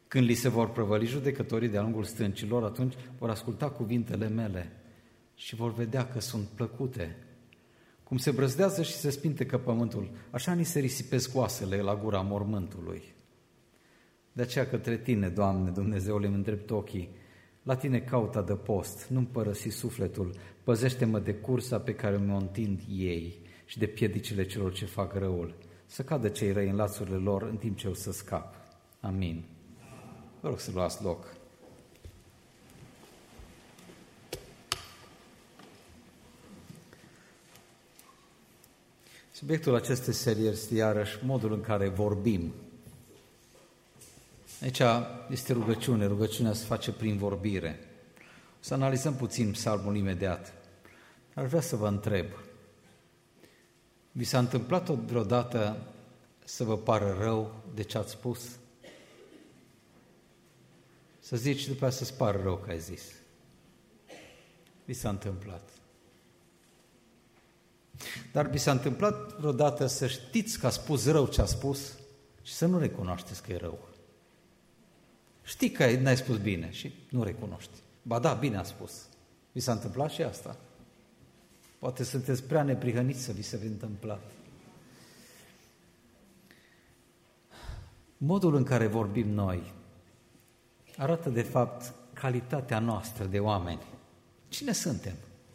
Când li se vor prăvăli judecătorii de-a lungul stâncilor, atunci vor asculta cuvintele mele și vor vedea că sunt plăcute. Cum se brăzdează și se spintecă pământul, așa ni se risipesc oasele la gura mormântului. De aceea către Tine, Doamne, Dumnezeule, îmi îndrept ochii, la Tine caut adăpost, nu-mi părăsi sufletul, păzește-mă de cursa pe care mi-o întind ei și de piedicile celor ce fac răul, să cadă cei răi în lațurile lor în timp ce eu să scap. Amin. Vă rog să luați loc. Subiectul acestei serii este iarăși modul în care vorbim. Aici este rugăciune, rugăciunea se face prin vorbire. O să analizăm puțin psalmul imediat. Ar vrea să vă întreb, vi s-a întâmplat vreodată să vă pară rău de ce ați spus? Să zici și după aceea să-ți pară rău că ai zis. Vi s-a întâmplat. Dar vi s-a întâmplat vreodată să știți că a spus rău ce a spus și să nu recunoașteți că e rău. Știi că n-ai spus bine și nu recunoști. Ba da, bine a spus. Vi s-a întâmplat și asta. Poate sunteți prea neprihăniți să vi se întâmpla. Modul în care vorbim noi arată de fapt calitatea noastră de oameni. Cine suntem?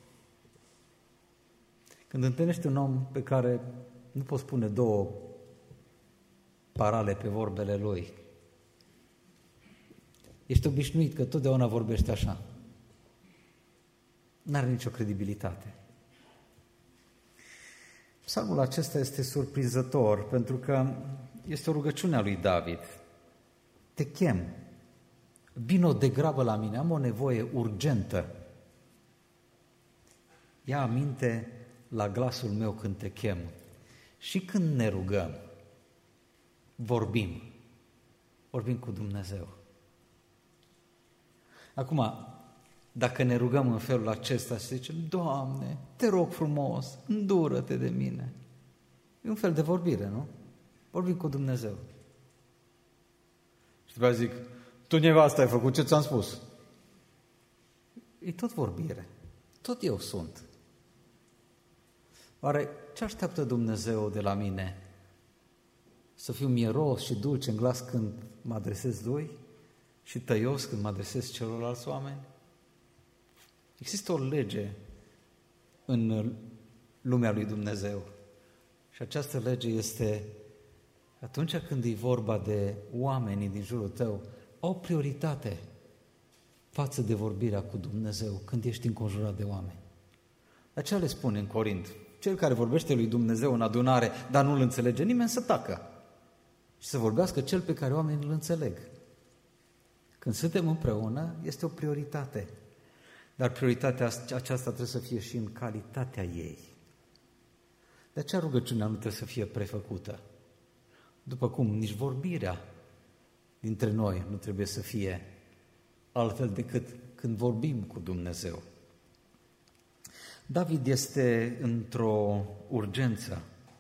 Când întâlnești un om pe care nu poți pune două parale pe vorbele lui, ești obișnuit că totdeauna vorbește așa. N-are nicio credibilitate. Psalmul acesta este surprinzător pentru că este o rugăciune a lui David. Te chem, vino de grabă la mine, am o nevoie urgentă. Ia aminte la glasul meu când te chem. Și când ne rugăm, vorbim cu Dumnezeu. Acum, dacă ne rugăm în felul acesta și zicem, Doamne, te rog frumos, îndură-te de mine. E un fel de vorbire, nu? Vorbim cu Dumnezeu. Și după aceea zic, tu nevastă ai făcut ce ți-am spus. E tot vorbire. Tot eu sunt. Oare ce așteaptă Dumnezeu de la mine? Să fiu mieros și dulce în glas când mă adresez Lui și tăios când mă adresez celorlalți oameni? Există o lege în lumea lui Dumnezeu și această lege este atunci când e vorba de oamenii din jurul tău, au prioritate față de vorbirea cu Dumnezeu când ești înconjurat de oameni. De aceea le spune în Corint, cel care vorbește lui Dumnezeu în adunare, dar nu îl înțelege nimeni, să tacă și să vorbească cel pe care oamenii îl înțeleg. Când suntem împreună, este o prioritate. Dar prioritatea aceasta trebuie să fie și în calitatea ei. De aceea rugăciunea nu trebuie să fie prefăcută. După cum nici vorbirea dintre noi nu trebuie să fie altfel decât când vorbim cu Dumnezeu. David este într-o urgență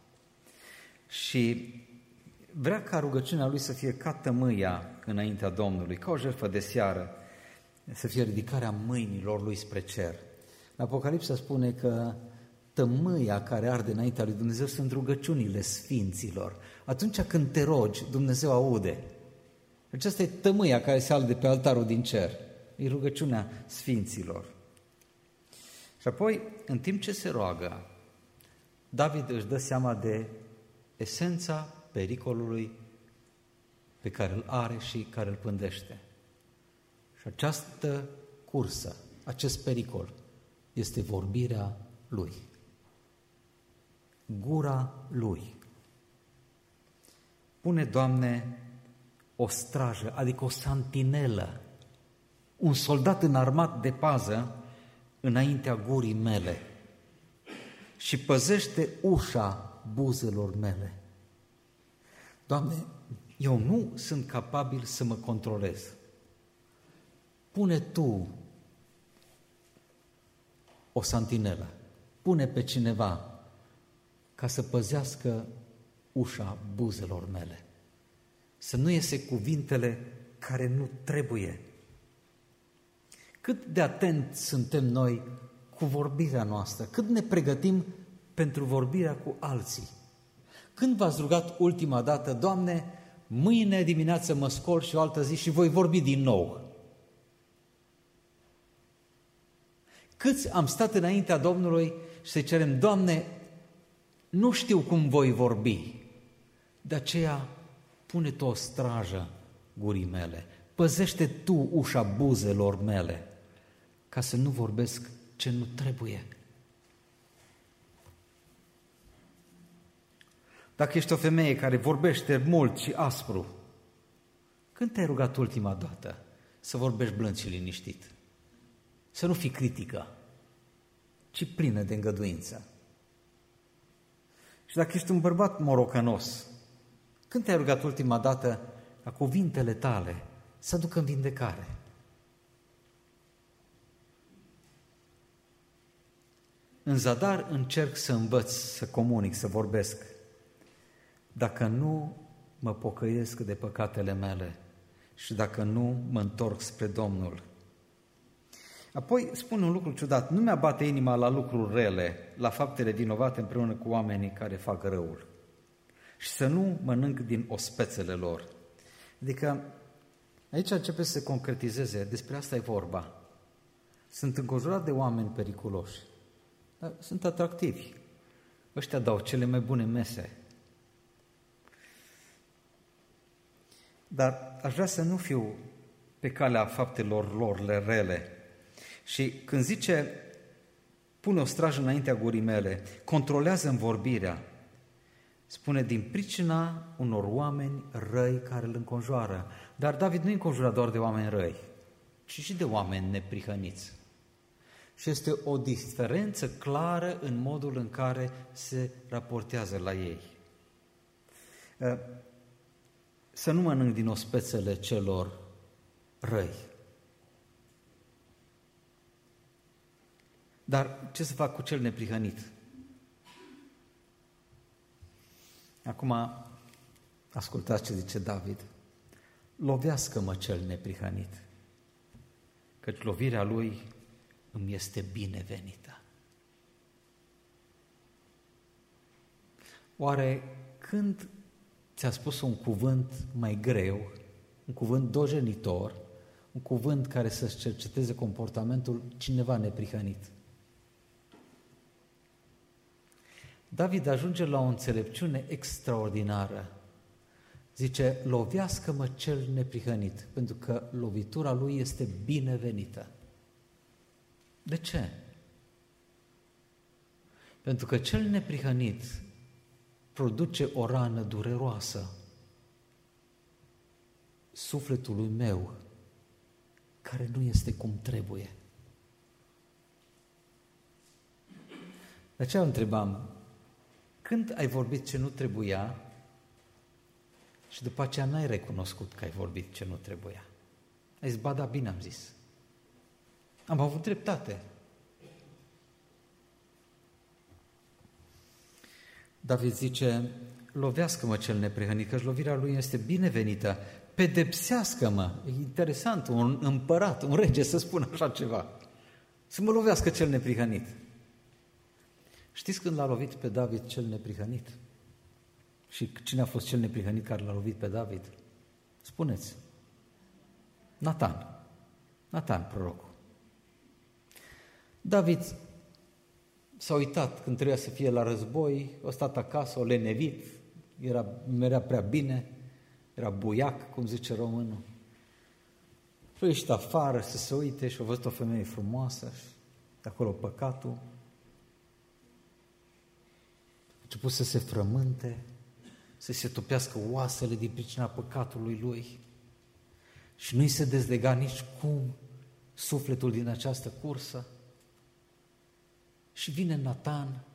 și vrea ca rugăciunea lui să fie ca tămâia înaintea Domnului, ca o jertfă de seară, să fie ridicarea mâinilor lui spre cer. În Apocalipsa spune că tămâia care arde înaintea lui Dumnezeu sunt rugăciunile sfinților. Atunci când te rogi, Dumnezeu aude. Aceasta e tămâia care se alde pe altarul din cer. E rugăciunea sfinților. Și apoi, în timp ce se roagă, David își dă seama de esența pericolului pe care îl are și care îl pândește. Și această cursă, acest pericol, este vorbirea lui. Gura lui. Pune, Doamne, o strajă, adică o santinelă, un soldat înarmat de pază înaintea gurii mele și păzește ușa buzelor mele. Doamne, eu nu sunt capabil să mă controlez. Pune Tu o santinelă, pune pe cineva ca să păzească ușa buzelor mele. Să nu iese cuvintele care nu trebuie. Cât de atenți suntem noi cu vorbirea noastră, cât ne pregătim pentru vorbirea cu alții. Când v-ați rugat ultima dată, Doamne, mâine dimineață mă scol și o altă zi și voi vorbi din nou? Câți am stat înaintea Domnului și să-i cerem, Doamne, nu știu cum voi vorbi, de aceea pune Tu o strajă gurii mele, păzește Tu ușa buzelor mele, ca să nu vorbesc ce nu trebuie. Dacă ești o femeie care vorbește mult și aspru, când te-ai rugat ultima dată să vorbești blând și liniștit? Să nu fii critică, ci plină de îngăduință. Și dacă ești un bărbat morocănos, când te-ai rugat ultima dată ca cuvintele tale să aducă în vindecare? În zadar încerc să învăț, să comunic, să vorbesc. Dacă nu mă pocăiesc de păcatele mele și dacă nu mă întorc spre Domnul. Apoi spune un lucru ciudat, nu mi-abate inima la lucruri rele, la faptele vinovate împreună cu oamenii care fac răul și să nu mănânc din ospețele lor. Adică aici începe să se concretizeze, despre asta e vorba. Sunt înconjurat de oameni periculoși, dar sunt atractivi. Ăștia dau cele mai bune mese. Dar aș vrea să nu fiu pe calea faptelor lor rele. Și când zice, pune o strajă înaintea gurii mele, controlează-mi vorbirea, spune din pricina unor oameni răi care îl înconjoară. Dar David nu înconjura doar de oameni răi, ci și de oameni neprihăniți. Și este o diferență clară în modul în care se raportează la ei. Să nu mănânc din ospețele celor răi. Dar ce să fac cu cel neprihănit? Acum, ascultați ce zice David. Lovească-mă cel neprihănit, căci lovirea lui îmi este binevenită. Oare când ți-a spus un cuvânt mai greu, un cuvânt dojenitor, un cuvânt care să-ți cerceteze comportamentul, cineva neprihănit? David ajunge la o înțelepciune extraordinară. Zice, lovească-mă cel neprihănit, pentru că lovitura lui este binevenită. De ce? Pentru că cel neprihănit produce o rană dureroasă sufletului meu, care nu este cum trebuie. De aceea întrebam, când ai vorbit ce nu trebuia și după aceea n-ai recunoscut că ai vorbit ce nu trebuia? Ai zis, ba da, bine am zis. Am avut dreptate. David zice, lovească-mă cel neprihănit, căci lovirea lui este binevenită, pedepsească-mă. E interesant, un împărat, un rege să spună așa ceva. Să mă lovească cel neprihănit. Știți când l-a lovit pe David cel neprihănit? Și cine a fost cel neprihănit care l-a lovit pe David? Spuneți. Natan, prorocul. David s-a uitat când trebuia să fie la război, a stat acasă, o lenevit, merea prea bine, era buiac, cum zice românul. Și a ieșit afară să se uite și a văzut o femeie frumoasă și de acolo păcatul. A început să se frământe, să se topească oasele din pricina păcatului lui și nu-i se dezlega nici cum sufletul din această cursă. Și vine Natan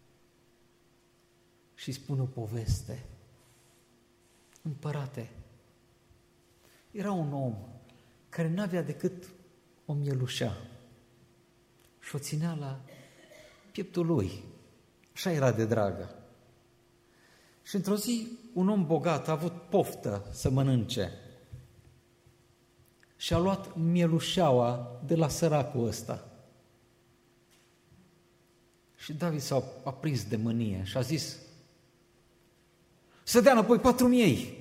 și îi spune o poveste. Împărate, era un om care n-avea decât o mielușea și o ținea la pieptul lui. Așa era de dragă. Și într-o zi, un om bogat a avut poftă să mănânce. și a luat mielușeaua de la săracul ăsta. Și David s-a aprins de mânie și a zis: să dea înapoi 4.000.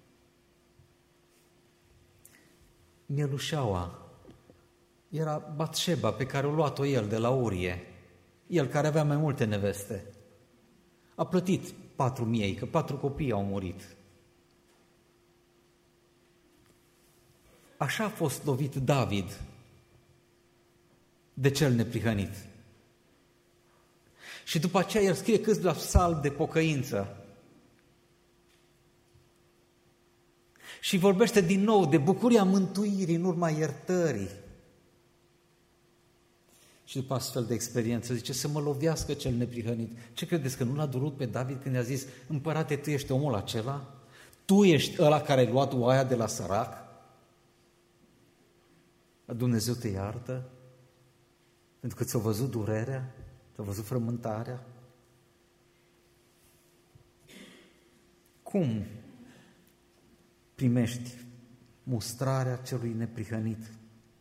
Mielușeaua era Batșeba, pe care o luat-o el de la Urie, el care avea mai multe neveste. A plătit 4.000, că 4 copii au murit. Așa a fost lovit David de cel neprihănit. Și după aceea el scrie câțiva psalmi de pocăință. Și vorbește din nou de bucuria mântuirii în urma iertării. Și după astfel de experiență zice: să mă lovească cel neprihănit. Ce credeți, că nu l-a durut pe David când i-a zis: împărate, tu ești omul acela? Tu ești ăla care ai luat oaia de la sărac? Dumnezeu te iartă? Pentru că ți-a văzut durerea, ți-a văzut frământarea? Cum primești mustrarea celui neprihănit?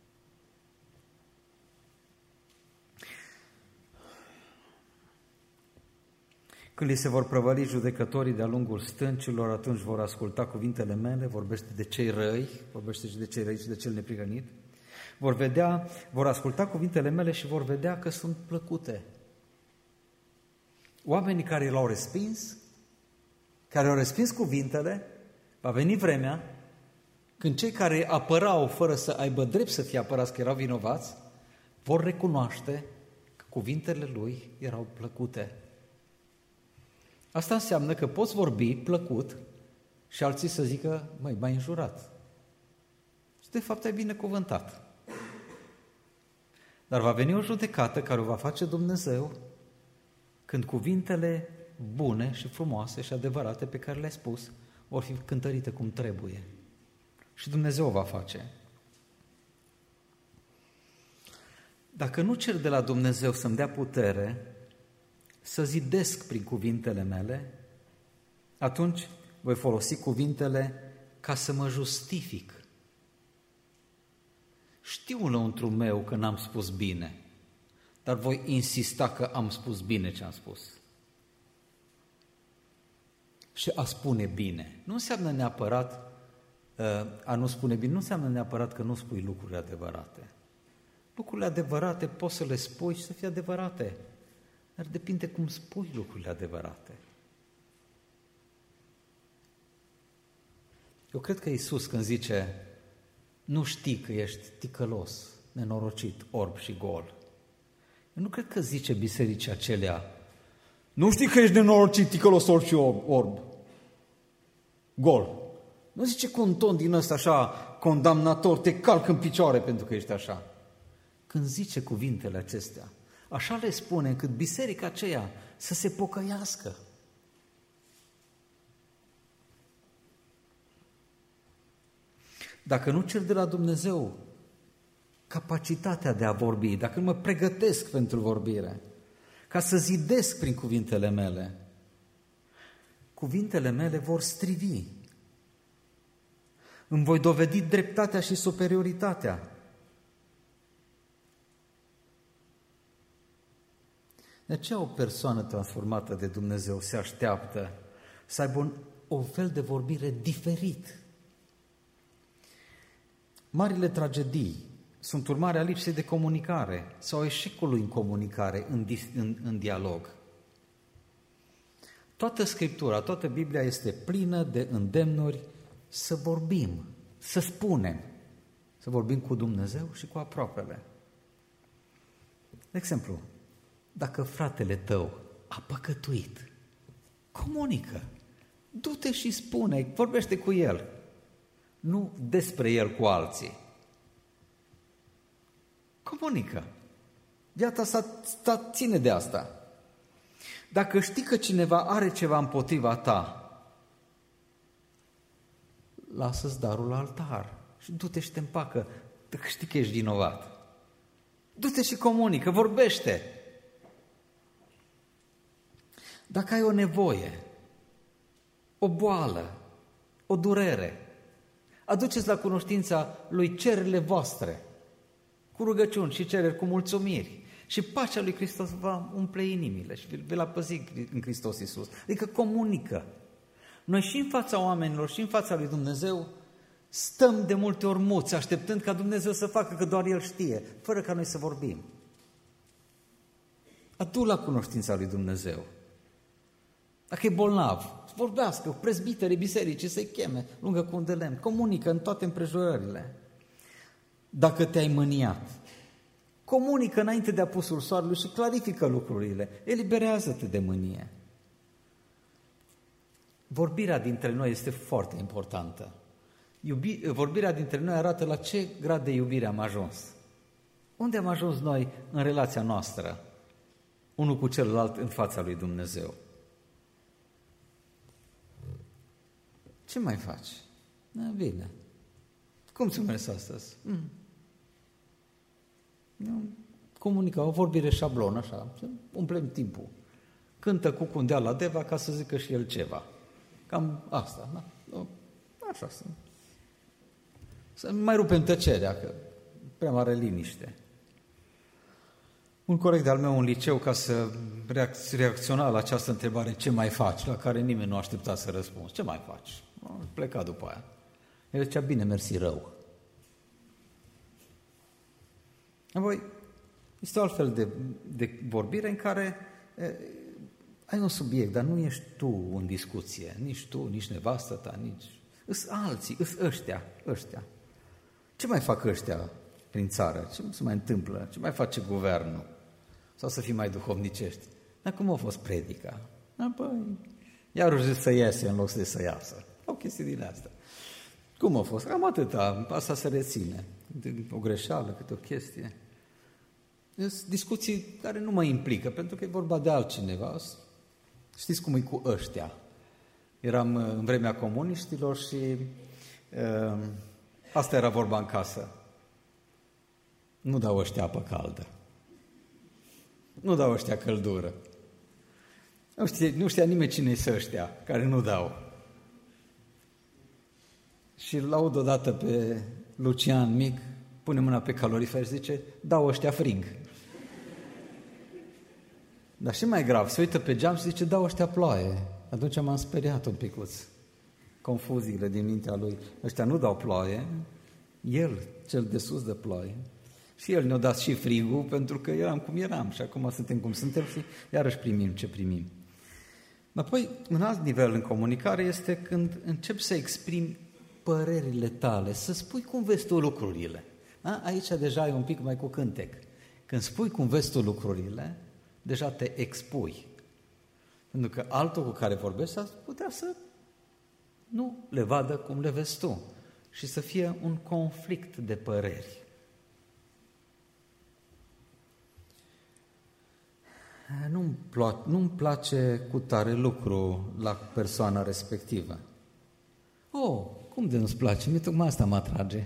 Când li se vor prăvăli judecătorii de-a lungul stâncilor, atunci vor asculta cuvintele mele, vorbește de cei răi, vorbește și de cei răi și de cel neprihănit, vor asculta cuvintele mele și vor vedea că sunt plăcute. Oamenii care l-au respins, care au respins cuvintele, va veni vremea când cei care apărau fără să aibă drept să fie apărați, că erau vinovați, vor recunoaște că cuvintele lui erau plăcute. Asta înseamnă că poți vorbi plăcut și alții să zică: măi, m-ai înjurat. Și de fapt ai binecuvântat. Dar va veni o judecată care o va face Dumnezeu când cuvintele bune și frumoase și adevărate pe care le-ai spus vor fi cântărite cum trebuie. Și Dumnezeu o va face. Dacă nu cer de la Dumnezeu să-mi dea putere să zidesc prin cuvintele mele, atunci voi folosi cuvintele ca să mă justific. Știu înăuntru meu că n-am spus bine, dar voi insista că am spus bine ce am spus. Și a spune bine nu înseamnă neapărat, a nu spune bine nu înseamnă neapărat că nu spui lucrurile adevărate. Lucrurile adevărate poți să le spui și să fie adevărate, dar depinde cum spui lucrurile adevărate. Eu cred că Iisus, când zice: nu știi că ești ticălos, nenorocit, orb și gol, eu nu cred că zice bisericii acelea: nu știi că ești nenorocit, ticălos, orb și orb, gol. Nu zice cu un ton din ăsta așa condamnator: te calc în picioare pentru că ești așa. Când zice cuvintele acestea, așa le spune încât biserica aceea să se pocăiască. Dacă nu cer de la Dumnezeu capacitatea de a vorbi, dacă nu mă pregătesc pentru vorbire, ca să zidesc prin cuvintele mele vor strivi. Îmi voi dovedi dreptatea și superioritatea. De aceea o persoană transformată de Dumnezeu se așteaptă să aibă un fel de vorbire diferit. Marile tragedii sunt urmarea lipsei de comunicare sau eșecului în comunicare, în dialog. Toată Scriptura, toată Biblia este plină de îndemnuri să vorbim, să spunem, să vorbim cu Dumnezeu și cu aproapele. De exemplu, dacă fratele tău a păcătuit, comunică, du-te și spune, vorbește cu el, nu despre el cu alții. Comunică. Viața ține de asta. Dacă știi că cineva are ceva împotriva ta, lasă-ți darul la altar și du-te și te împacă, dacă știi că ești vinovat. Du-te și comunică, vorbește. Dacă ai o nevoie, o boală, o durere, Aduceți la cunoștința lui cererile voastre, cu rugăciuni și cereri, cu mulțumiri. Și pacea lui Hristos va umple inimile și vi l-a păzit în Hristos Iisus. Adică comunică. Noi și în fața oamenilor și în fața lui Dumnezeu stăm de multe ori muți, așteptând ca Dumnezeu să facă, că doar El știe, fără ca noi să vorbim. Adu la cunoștința lui Dumnezeu. Dacă e bolnav, vorbească, prezbiterii bisericii să-i cheme lângă cu un de lemn, comunică în toate împrejurările. Dacă te-ai mâniat, comunică înainte de apusul soarelui și clarifică lucrurile, eliberează-te de mânie. Vorbirea dintre noi este foarte importantă. Vorbirea dintre noi arată la ce grad de iubire am ajuns. Unde am ajuns noi în relația noastră, unul cu celălalt în fața lui Dumnezeu? Ce mai faci? Bine. Cum ți-o mers astăzi? Comunică, o vorbire șablon, așa, umplem timpul. Cântă cu cundea la Deva ca să zică și el ceva. Cam asta, da? Așa sunt. Să mai rupem tăcerea, că prea mare liniște. Un coleg de-al meu în liceu, ca să reacționa la această întrebare, ce mai faci, la care nimeni nu aștepta să răspunzi. Ce mai faci? Pleca după aia. El zicea, bine, mersi, rău. Apoi, este o altfel de vorbire în care ai un subiect, dar nu ești tu în discuție, nici tu, nici nevastă ta, nici... Îs alții, îs ăștia. Ce mai fac ăștia prin țară? Ce se mai întâmplă? Ce mai face guvernul? Sau să fii mai duhovnicești? Dar cum a fost predica? Apoi, iar să iese în loc de să iasă. Au chestii din astea. Cum a fost? Cam atâta, asta se reține. O greșeală, câte o chestie. Sunt discuții care nu mă implică, pentru că e vorba de altcineva. Știți cum e cu ăștia? Eram în vremea comuniștilor și asta era vorba în casă. Nu dau ăștia apă caldă. Nu dau ăștia căldură. Nu știa nimeni cine-i să ăștia care nu dau. Și îl laud odată pe Lucian mic, pune mâna pe calorifer și zice, dau ăștia frig. Dar și mai grav, se uită pe geam și zice, dau ăștia ploaie. Atunci m-am speriat un picuț. Confuziile din mintea lui. Ăștia nu dau ploaie, el, cel de sus, dă ploaie. Și el ne-a dat și frigul, pentru că eram cum eram și acum suntem cum suntem și iarăși primim ce primim. Apoi, un alt nivel în comunicare este când începi să exprimi părerile tale, să spui cum vezi tu lucrurile. Aici deja e un pic mai cu cântec. Când spui cum vezi tu lucrurile, deja te expui. Pentru că altul cu care vorbești ar putea să nu le vadă cum le vezi tu și să fie un conflict de păreri. Nu-mi place cu tare lucru la persoana respectivă. Cum de nu-ți place? Mie tocmai asta mă atrage.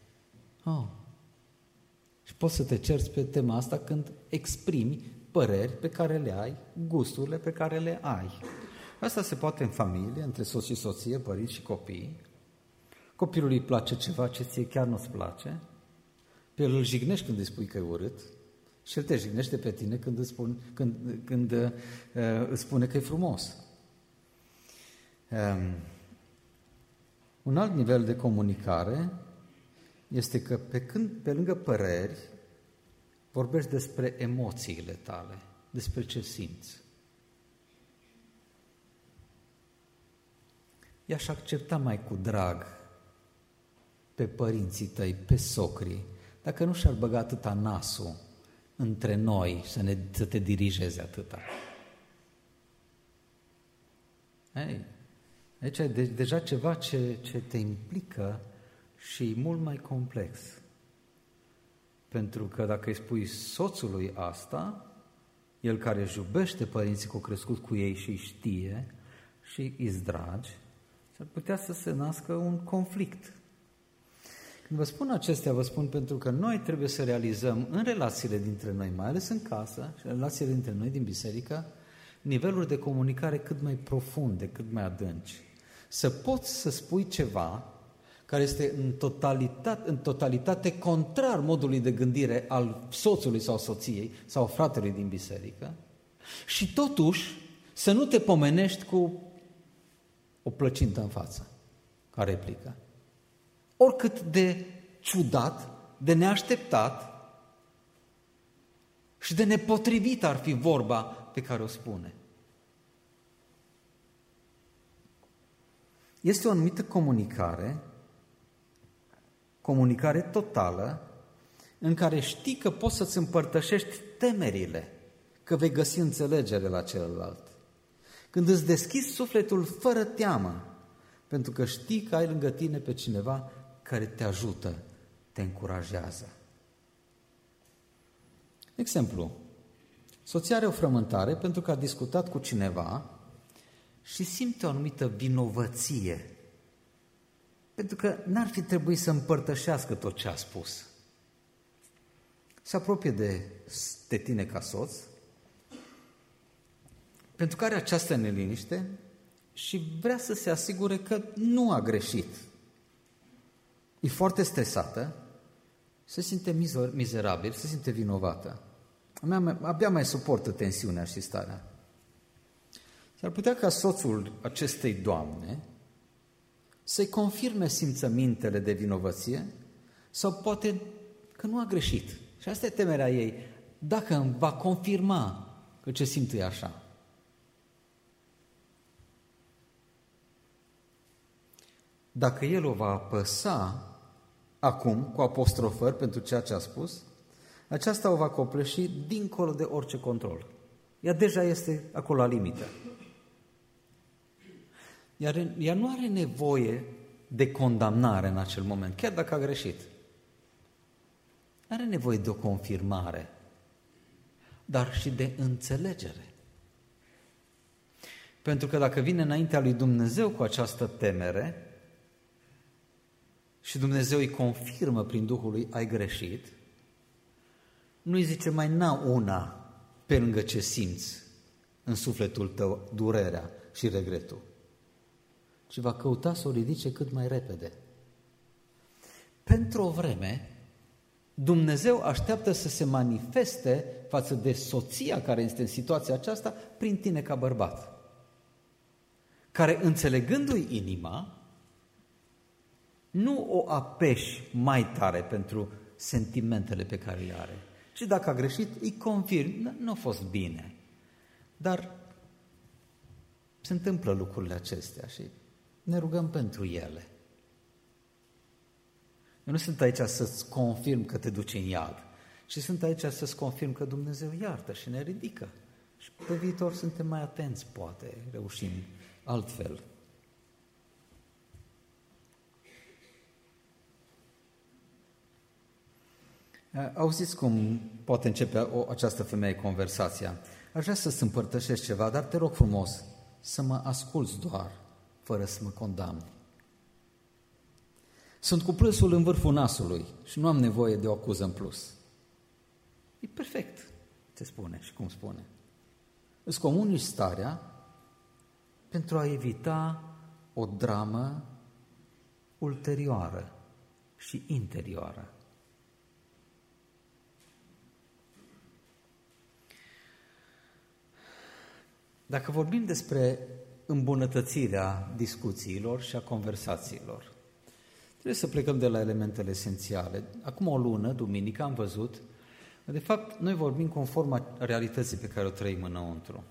Și poți să te cerți pe tema asta când exprimi păreri pe care le ai, gusturile pe care le ai. Asta se poate în familie, între soț și soție, părinți și copii. Copilului îi place ceva ce ție chiar nu-ți place, pe el îl jignești când îi spui că e urât și el te jignește pe tine când îți spune că e frumos. Un alt nivel de comunicare este că pe lângă păreri vorbești despre emoțiile tale, despre ce simți. I-aș accepta mai cu drag pe părinții tăi, pe socrii, dacă nu și-ar băga atâta nasul între noi să te dirigeze atâta. Aici e deja ceva ce te implică și mult mai complex. Pentru că dacă îi spui soțului asta, el care își iubește părinții că au crescut cu ei și știe și îți dragi, s-ar putea să se nască un conflict. Când vă spun acestea, vă spun pentru că noi trebuie să realizăm în relațiile dintre noi, mai ales în casă și în relațiile dintre noi din biserică, niveluri de comunicare cât mai profunde, cât mai adânci. Să poți să spui ceva care este în totalitate contrar modului de gândire al soțului sau soției sau fratelui din biserică, și totuși să nu te pomenești cu o plăcintă în față, ca replică. Oricât de ciudat, de neașteptat și de nepotrivit ar fi vorba pe care o spune. Este o anumită comunicare totală, în care știi că poți să-ți împărtășești temerile, că vei găsi înțelegere la celălalt. Când îți deschizi sufletul fără teamă, pentru că știi că ai lângă tine pe cineva care te ajută, te încurajează. Exemplu, soția are o frământare pentru că a discutat cu cineva și simte o anumită vinovăție, pentru că n-ar fi trebuit să împărtășească tot ce a spus. Se apropie de tine ca soț, pentru că are această neliniște și vrea să se asigure că nu a greșit. E foarte stresată, se simte mizerabil, se simte vinovată. Abia mai suportă tensiunea și starea. S-ar putea ca soțul acestei doamne să-i confirme simțămintele de vinovăție sau poate că nu a greșit. Și asta e temerea ei. Dacă îmi va confirma că ce simt e așa. Dacă el o va apăsa acum cu apostrofări pentru ceea ce a spus, aceasta o va copleși dincolo de orice control. Ea deja este acolo la limită. Iar ea nu are nevoie de condamnare în acel moment, chiar dacă a greșit. Are nevoie de o confirmare, dar și de înțelegere. Pentru că dacă vine înaintea lui Dumnezeu cu această temere și Dumnezeu îi confirmă prin Duhul lui, ai greșit, nu îi zice mai una pe lângă ce simți în sufletul tău durerea și regretul, ci va căuta să o ridice cât mai repede. Pentru o vreme, Dumnezeu așteaptă să se manifeste față de soția care este în situația aceasta prin tine ca bărbat, care, înțelegându-i inima, nu o apeși mai tare pentru sentimentele pe care le are, ci dacă a greșit, îi confirmi, nu a fost bine. Dar se întâmplă lucrurile acestea și ne rugăm pentru ele. Eu nu sunt aici să-ți confirm că te duci în iad, ci sunt aici să-ți confirm că Dumnezeu iartă și ne ridică. Și pe viitor suntem mai atenți, poate reușim altfel. Auziți cum poate începe această femeie conversația. Aș vrea să-ți împărtășesc ceva, dar te rog frumos să mă asculți doar, fără să mă condamni. Sunt cu plânsul în vârful nasului și nu am nevoie de o acuză în plus. E perfect ce spune și cum spune. Îți comunici starea pentru a evita o dramă ulterioară și interioară. Dacă vorbim despre îmbunătățirea discuțiilor și a conversațiilor, trebuie să plecăm de la elementele esențiale. Acum o lună, duminică, am văzut că, de fapt, noi vorbim conform realității pe care o trăim înăuntru.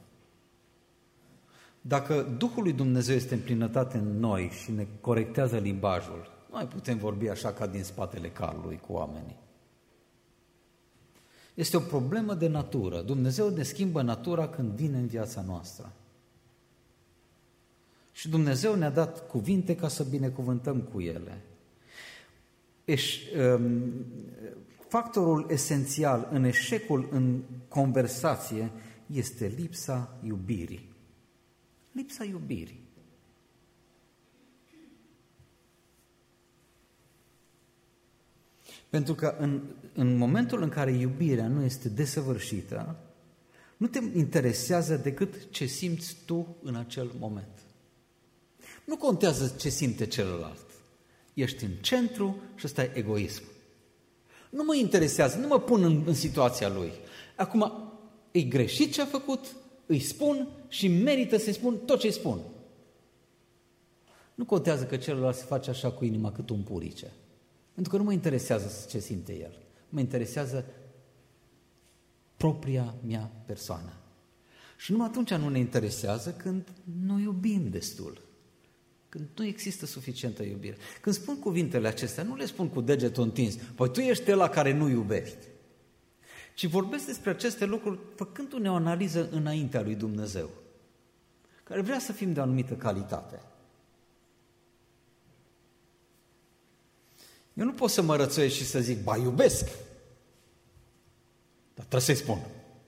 Dacă Duhul lui Dumnezeu este în plinătate în noi și ne corectează limbajul, nu mai putem vorbi așa ca din spatele calului cu oamenii. Este o problemă de natură. Dumnezeu ne schimbă natura când vine în viața noastră. Și Dumnezeu ne-a dat cuvinte ca să binecuvântăm cu ele. Factorul esențial în eșecul în conversație este lipsa iubirii. Lipsa iubirii. Pentru că în momentul în care iubirea nu este desăvârșită, nu te interesează decât ce simți tu în acel moment. Nu contează ce simte celălalt. ești în centru și ăsta e egoism. Nu mă interesează, nu mă pun în situația lui. Acum, e greșit ce a făcut, îi spun și merită să-i spun tot ce-i spun. Nu contează că celălalt se face așa cu inima cât un purice. Pentru că nu mă interesează ce simte el. Mă interesează propria mea persoană. Și numai atunci nu ne interesează când nu iubim destul. Când nu există suficientă iubire. Când spun cuvintele acestea, nu le spun cu degetul întins. Păi tu ești ăla care nu iubești. Ci vorbesc despre aceste lucruri făcându-ne o analiză înaintea lui Dumnezeu, care vrea să fim de o anumită calitate. Eu nu pot să mă rățuiesc și să zic, ba, iubesc, dar trebuie să-i spun.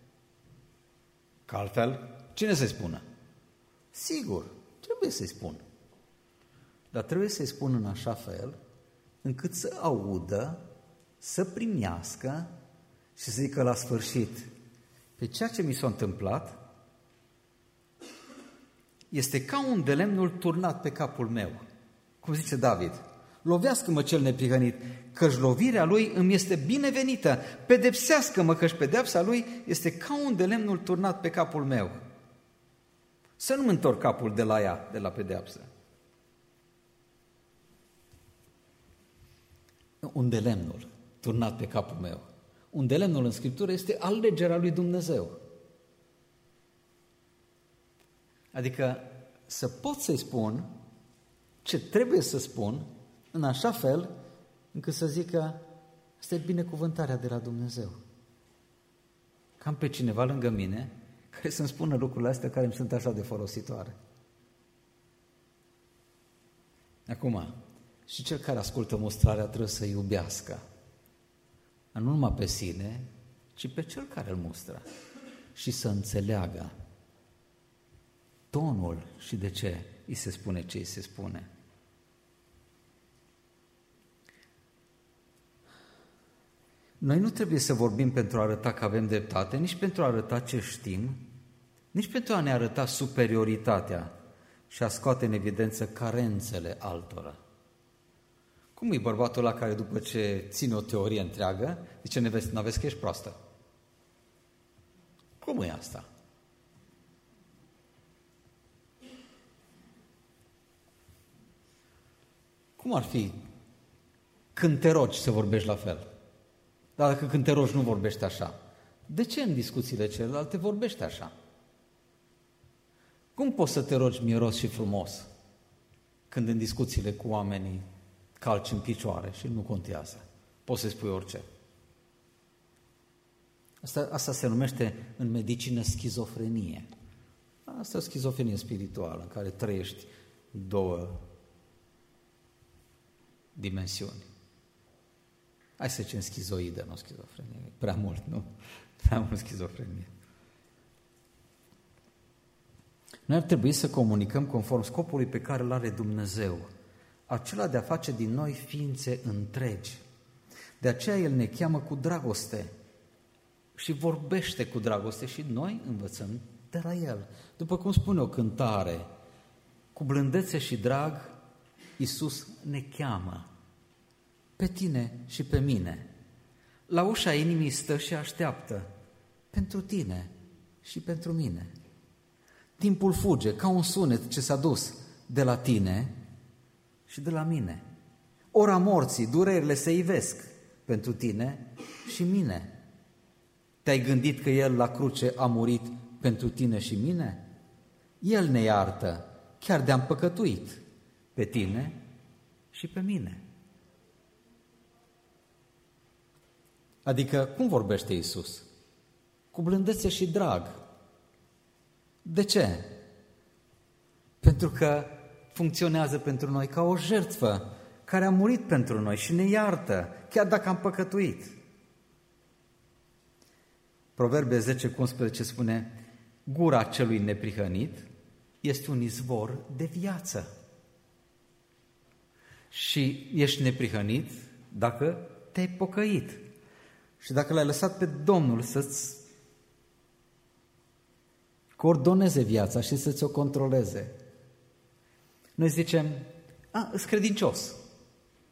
Că altfel, cine să-i spună? Sigur, trebuie să-i spun. Dar trebuie să-i spun în așa fel încât să audă, să primească și să zică la sfârșit, pe ceea ce mi s-a întâmplat este ca un de lemnul turnat pe capul meu. Cum zice David, lovească-mă cel neprihănit, căci lovirea lui îmi este binevenită, pedepsească-mă, căci pedeapsa lui este ca un de lemnul turnat pe capul meu. Să nu-mi întorc capul de la ea, de la pedeapsă. Un de lemnul turnat pe capul meu. Un de lemnul în Scriptură este alegerea lui Dumnezeu. Adică să pot să-i spun ce trebuie să spun în așa fel încât să zică asta e binecuvântarea de la Dumnezeu. Că am pe cineva lângă mine care să-mi spună lucrurile astea care îmi sunt așa de folositoare. Acum, și cel care ascultă mustrarea trebuie să iubească. Nu numai pe sine, ci pe cel care îl mustră. Și să înțeleagă tonul și de ce îi se spune ce îi se spune. Noi nu trebuie să vorbim pentru a arăta că avem dreptate, nici pentru a arăta ce știm, nici pentru a ne arăta superioritatea și a scoate în evidență carențele altora. Cum e bărbatul ăla care după ce ține o teorie întreagă, zice, n-aveți că ești proastă? Cum e asta? Cum ar fi când te rogi să vorbești la fel? Dar dacă când te rogi nu vorbești așa, de ce în discuțiile celelalte vorbești așa? Cum poți să te rogi miros și frumos când în discuțiile cu oamenii calci în picioare și nu contează? Poți să-i spui orice. Asta se numește în medicină schizofrenie. Asta e o schizofrenie spirituală în care trăiești două dimensiuni. Hai să zicem schizoidă, nu schizofrenie. Prea mult, nu? Prea mult schizofrenie. Noi ar trebui să comunicăm conform scopului pe care îl are Dumnezeu, acela de a face din noi ființe întregi. De aceea El ne cheamă cu dragoste și vorbește cu dragoste și noi învățăm de la El. După cum spune o cântare, cu blândețe și drag, Iisus ne cheamă, pe tine și pe mine. La ușa inimii stă și așteaptă, pentru tine și pentru mine. Timpul fuge ca un sunet ce s-a dus de la tine și de la mine. Ora morții, durerile se ivesc pentru tine și mine. Te-ai gândit că El la cruce a murit pentru tine și mine? El ne iartă, chiar de-am păcătuit, pe tine și pe mine. Adică, cum vorbește Iisus? Cu blândețe și drag. De ce? Pentru că funcționează pentru noi ca o jertfă care a murit pentru noi și ne iartă, chiar dacă am păcătuit. Proverbe 10:11 spune, gura celui neprihănit este un izvor de viață. Și ești neprihănit dacă te-ai pocăit. Și dacă l-ai lăsat pe Domnul să-ți coordoneze viața și să-ți o controleze. Noi zicem, îs credincios.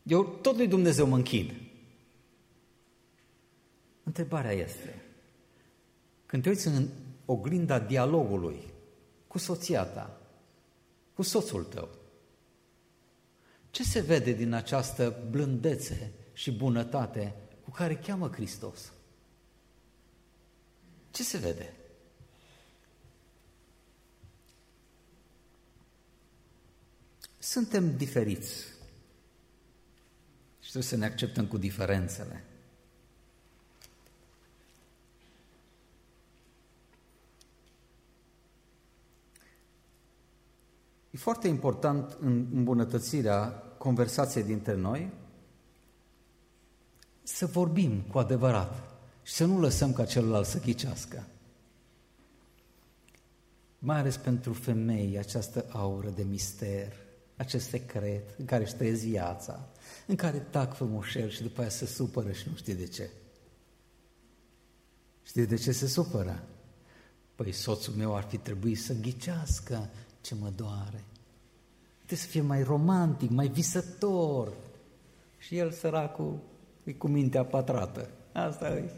Eu tot lui Dumnezeu mă închin. Întrebarea este, când te uiți în oglinda dialogului cu soția ta, cu soțul tău, ce se vede din această blândețe și bunătate cu care cheamă Hristos? Ce se vede? Suntem diferiți și trebuie să ne acceptăm cu diferențele. E foarte important în îmbunătățirea conversației dintre noi să vorbim cu adevărat și să nu lăsăm ca celălalt să ghicească. Mai ales pentru femei, această aură de mister, acest secret în care își trăiesc viața, în care tac frumușel și după aia se supără și nu știe de ce. Știi de ce se supără? Păi soțul meu ar fi trebuit să ghicească ce mă doare. Trebuie să fie mai romantic, mai visător. Și el, săracul, e cu mintea pătrată. Asta e.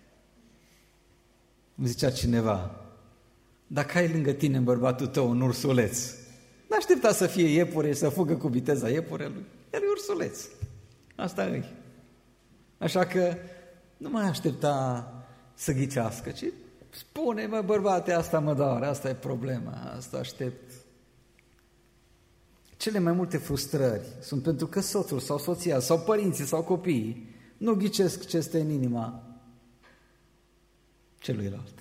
Îmi zicea cineva, dacă ai lângă tine în bărbatul tău un ursuleț, n-aștepta să fie iepure și să fugă cu viteza iepurelui. El e ursuleț. Asta e. Așa că nu mai aștepta să ghicească, ci spune, mă, bărbate, asta mă doare, asta e problema, asta aștept. Cele mai multe frustrări sunt pentru că soțul sau soția sau părinții sau copiii nu ghicesc ce este în inima celuilalt.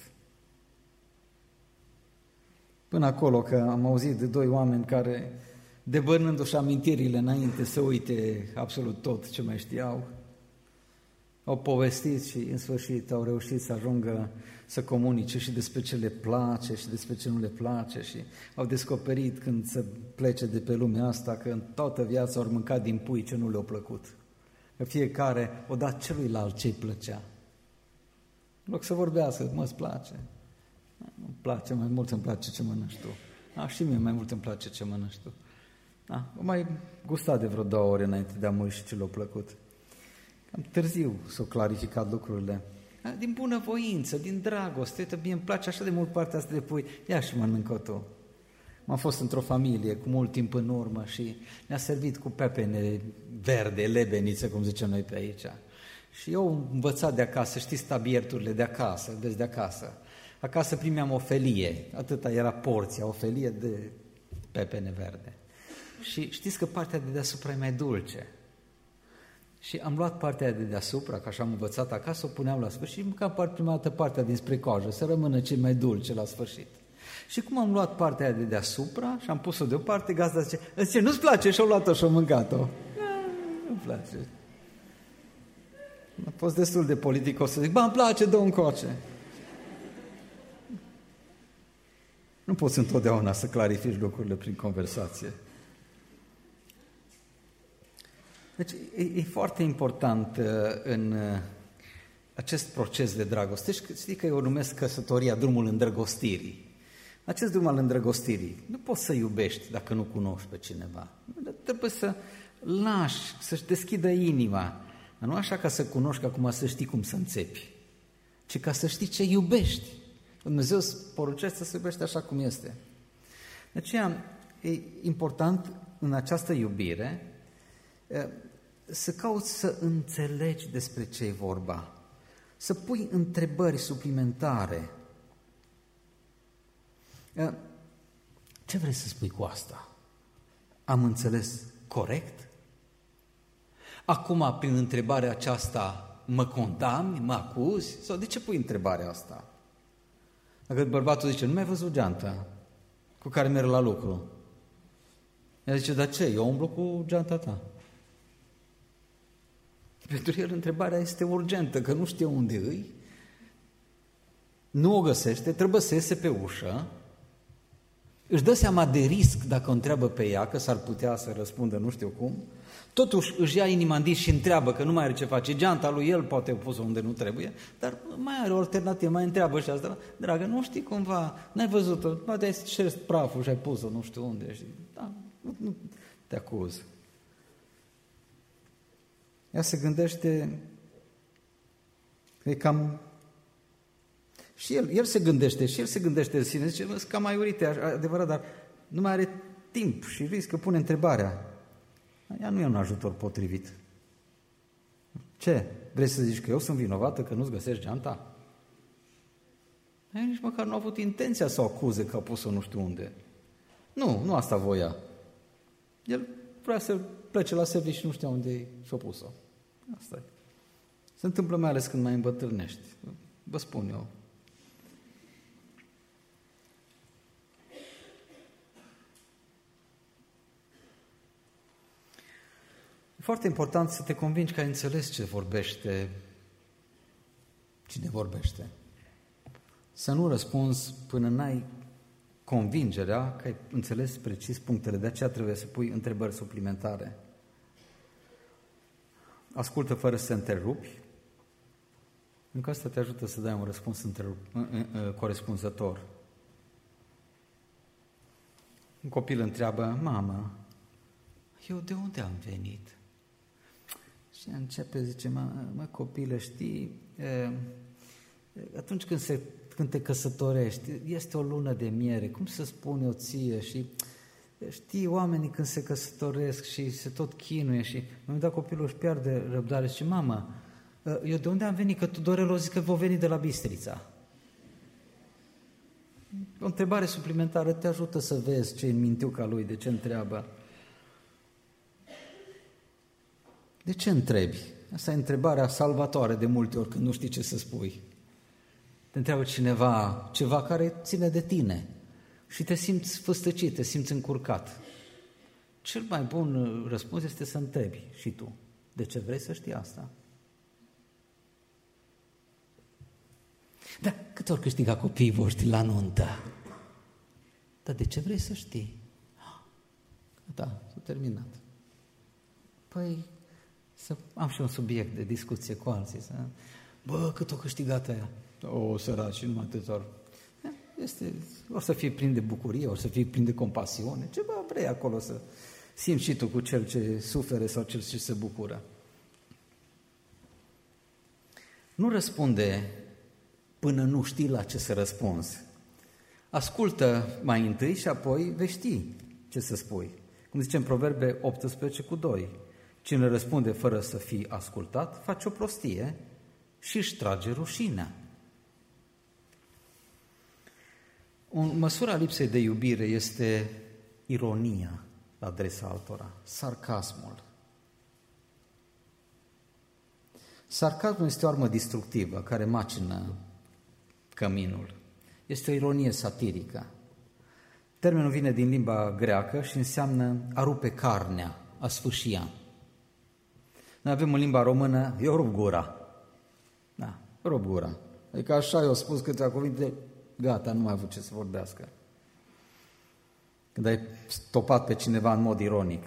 Până acolo că am auzit de doi oameni care, debărnându-și amintirile înainte să uite absolut tot ce mai știau, au povestit și în sfârșit au reușit să ajungă să comunice și despre ce le place și despre ce nu le place și au descoperit când se plece de pe lumea asta că în toată viața au mâncat din pui ce nu le-a plăcut. Că fiecare o dat celuilalt ce-i plăcea. În loc să vorbească, mă-ți place. Nu-mi place, mai mult îmi place ce mănânci tu. Și mie mai mult îmi place ce mănânci tu. O mai gustat de vreo 2 ore înainte de a mă și ce le-a plăcut. Cam târziu s-au clarificat lucrurile. Din bunăvoință, din dragoste, uite, mie îmi place așa de mult partea asta de pui, ia și mănâncă tu. M-am fost într-o familie cu mult timp în urmă și ne-a servit cu pepene verde, lebeniță, cum zicem noi pe aici. Și eu am învățat de acasă, știți tabierturile de acasă, vezi de acasă. Acasă primeam o felie, atâta era porția, o felie de pepene verde. Și știți că partea de deasupra e mai dulce. Și am luat partea de deasupra, că așa am învățat acasă, o puneam la sfârșit și mâncam prima dată partea dinspre coajă, să rămână cel mai dulce la sfârșit. Și cum am luat partea de deasupra și am pus-o deoparte, gazda zice, nu-ți place? Și-au luat-o și-au mâncat-o. Nu-mi place. A fost destul de politicos să zic, îmi place, dă un coace. Nu poți întotdeauna să clarifici lucrurile prin conversație. Deci e foarte important în acest proces de dragoste. Știi că eu o numesc căsătoria drumul îndrăgostirii. Acest drum al îndrăgostirii. Nu poți să iubești dacă nu cunoști pe cineva. Trebuie să lași, să-și deschidă inima. Dar nu așa ca să cunoști, că acum să știi cum să înțepi, ci ca să știi ce iubești. Dumnezeu îți poruncește să se iubești așa cum este. De aceea e important în această iubire să cauți să înțelegi despre ce e vorba, să pui întrebări suplimentare. Ce vrei să spui cu asta? Am înțeles corect? Acum, prin întrebarea aceasta, mă condamni, mă acuzi? Sau de ce pui întrebarea asta? Dacă bărbatul zice, nu mi-ai văzut geanta cu care merg la lucru. Ea zice, dar ce? Eu umblu cu geanta ta. Pentru el întrebarea este urgentă, că nu știe unde îi, nu o găsește, trebuie să iese pe ușă, își dă seama de risc dacă o întreabă pe ea, că s-ar putea să răspundă nu știu cum, totuși își ia inima în dis și întreabă, că nu mai are ce face, geanta lui el poate o pus unde nu trebuie, dar mai are o alternativă, mai întreabă și asta, dragă, nu știi cumva, n-ai văzut-o, poate ai șters praful și ai pus-o nu știu unde, și, da, nu te acuz. ea se gândește, e cam... Și el se gândește în sine, zice, cam mai urite, adevărat, dar nu mai are timp și riscă pune întrebarea. Ea nu e un ajutor potrivit. Ce? Vrei să zici că eu sunt vinovată că nu-ți găsești geanta? Ea nici măcar nu a avut intenția să o acuze că a pus-o nu știu unde. Nu asta voia. El vrea să plece la serviciu și nu știa unde și-a pus-o. Asta e. Se întâmplă mai ales când mai îmbătrânești. Vă spun eu. E foarte important să te convingi că ai înțeles cine vorbește. Să nu răspunzi până n-ai convingerea că ai înțeles precis punctele. De aceea trebuie să pui întrebări suplimentare. Ascultă fără să te întrerupi, pentru că asta te ajută să dai un răspuns corespunzător. Un copil întreabă, mamă, eu de unde am venit? Și începe, zice, mă copilă, știi, atunci când te căsătorești, este o lună de miere, cum să spun eu ție? Și știi, oamenii când se căsătoresc și se tot chinuie și mi-am dat copilul își pierde răbdare și mamă, eu de unde am venit? Că Tudorel o zic că vă veni de la Bistrița. O întrebare suplimentară te ajută să vezi ce-i în mintiuca lui, de ce întreabă. De ce întrebi? Asta e întrebarea salvatoare de multe ori când nu știi ce să spui. Te întreabă cineva ceva care ține de tine și te simți făstăcit, te simți încurcat. Cel mai bun răspuns este să întrebi și tu. De ce vrei să știi asta? Da, câte ori câștiga copiii voștri la nuntă? Dar de ce vrei să știi? Da, s-a terminat. Păi, am și un subiect de discuție cu alții. Cât o câștigat aia? O, săraci, și numai atât ori. Ori să fie plin de bucurie, ori să fie plin de compasiune, ceva vrei acolo să simți și tu cu cel ce suferă sau cel ce se bucură. Nu răspunde până nu știi la ce să răspunzi. Ascultă mai întâi și apoi vei ști ce să spui. Cum zice în Proverbe 18:2, cine răspunde fără să fii ascultat, face o prostie și își trage rușinea. Măsura lipsei de iubire este ironia la adresa altora, sarcasmul. Sarcasmul este o armă distructivă care macină căminul. Este o ironie satirică. Termenul vine din limba greacă și înseamnă a rupe carnea, a sfâșia. Noi avem în limba română, eu rup gura. Da, rup gura. Adică așa i-au spus câteva cuvinte, gata, nu mai a avut ce să vorbească. Când ai stopat pe cineva în mod ironic.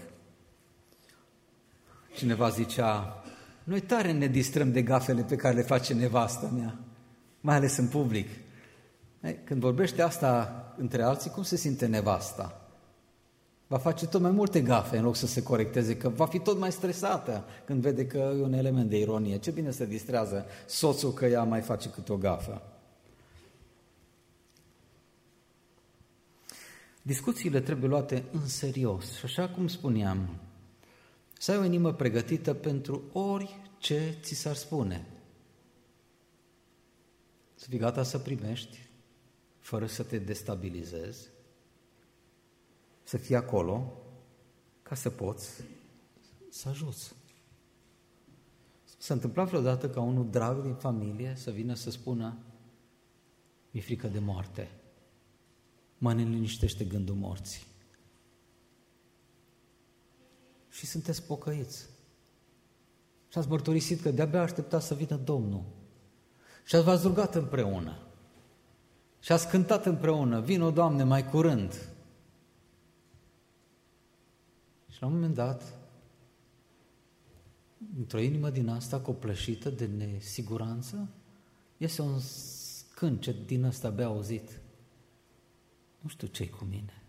Cineva zicea, noi tare ne distrăm de gafele pe care le face nevastă mea, mai ales în public. Când vorbește asta între alții, cum se simte nevasta? Va face tot mai multe gafe în loc să se corecteze, că va fi tot mai stresată când vede că e un element de ironie. Ce bine se distrează soțul că ea mai face câte o gafă. Discuțiile trebuie luate în serios și așa cum spuneam, să ai o inimă pregătită pentru orice ți s-ar spune. Să fii gata să primești fără să te destabilizezi, să fii acolo ca să poți să ajuți. S-a întâmplat vreodată ca unul drag din familie să vină să spună mi-e frică de moarte, mă neliniștește gândul morții. Și sunteți pocăiți. Și ați mărturisit că de-abia așteptați să vină Domnul. Și v-ați rugat împreună. Și ați cântat împreună, vino, Doamne, mai curând. Și la un moment dat, într-o inimă din asta copleșită de nesiguranță, iese un scâncet din ăsta abia auzit. Nu știu ce-i cu mine.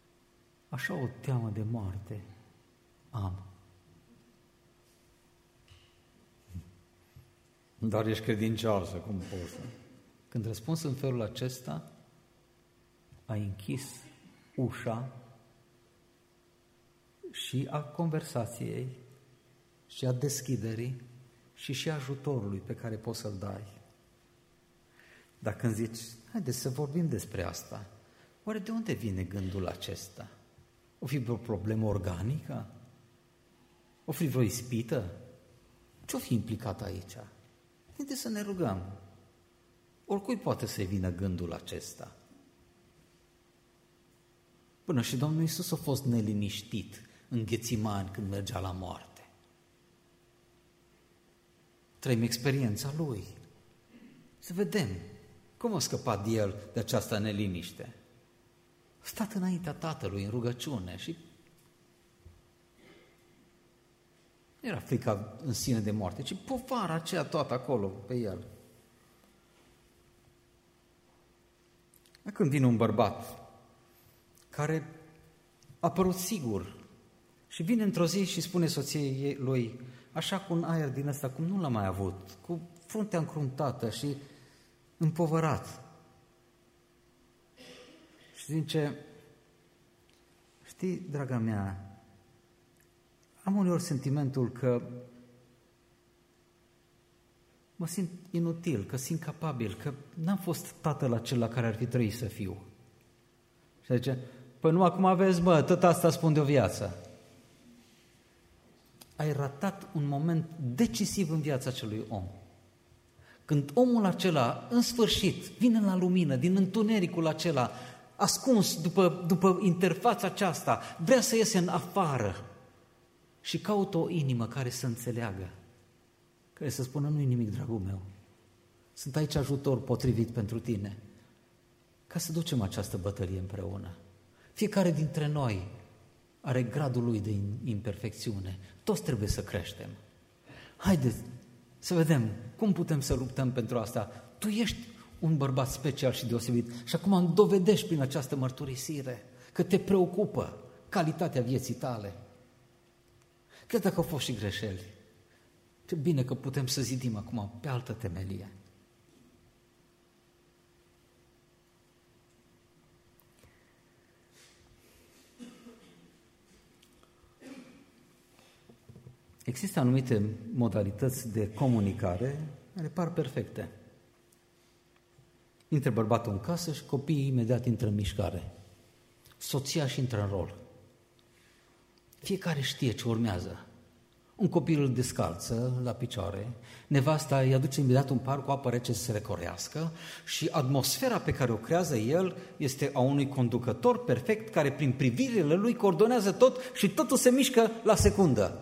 Așa o teamă de moarte am. Dar ești credincioasă, cum poți? Când răspunzi în felul acesta, ai închis ușa și a conversației, și a deschiderii, și ajutorului pe care poți să-l dai. Dacă îmi zici, haideți să vorbim despre asta, oare de unde vine gândul acesta? O fi vreo problemă organică? O fi vreo ispită? Ce-o fi implicat aici? Haideți să ne rugăm. Oricui poate să-i vină gândul acesta. Până și Domnul Iisus a fost neliniștit în Ghețimani când mergea la moarte. Trăim experiența Lui. Să vedem cum a scăpat El de această neliniște. A stat înaintea Tatălui în rugăciune și nu era frica în sine de moarte, ci povara aceea toată acolo pe El. Când vine un bărbat care a părut sigur și vine într-o zi și spune soției lui, așa cu un aer din ăsta, cum nu l-a mai avut, cu fruntea încruntată și împovărat. Și zice, știi, draga mea, am uneori sentimentul că mă simt inutil, că sunt capabil, că n-am fost tatăl acela care ar fi trebuit să fiu. Și zice, păi nu acum aveți, tot asta spun de o viață. Ai ratat un moment decisiv în viața acelui om. Când omul acela, în sfârșit, vine la lumină, din întunericul acela, ascuns după interfața aceasta, vrea să iese în afară și caută o inimă care să înțeleagă, care să spună, nu-i nimic, dragul meu, sunt aici ajutor potrivit pentru tine, ca să ducem această bătălie împreună. Fiecare dintre noi are gradul lui de imperfecțiune, toți trebuie să creștem. Haideți să vedem cum putem să luptăm pentru asta. Tu ești un bărbat special și deosebit și acum îmi dovedești prin această mărturisire că te preocupă calitatea vieții tale. Chiar dacă au fost și greșeli, ce bine că putem să zidim acum pe altă temelie. Există anumite modalități de comunicare care par perfecte. Intră bărbatul în casă și copiii imediat intră în mișcare. Soția și intră în rol. Fiecare știe ce urmează. Un copil îl descalță la picioare, nevasta îi aduce imediat un par cu apă rece să se recorească și atmosfera pe care o creează el este a unui conducător perfect care prin privirile lui coordonează tot și totul se mișcă la secundă.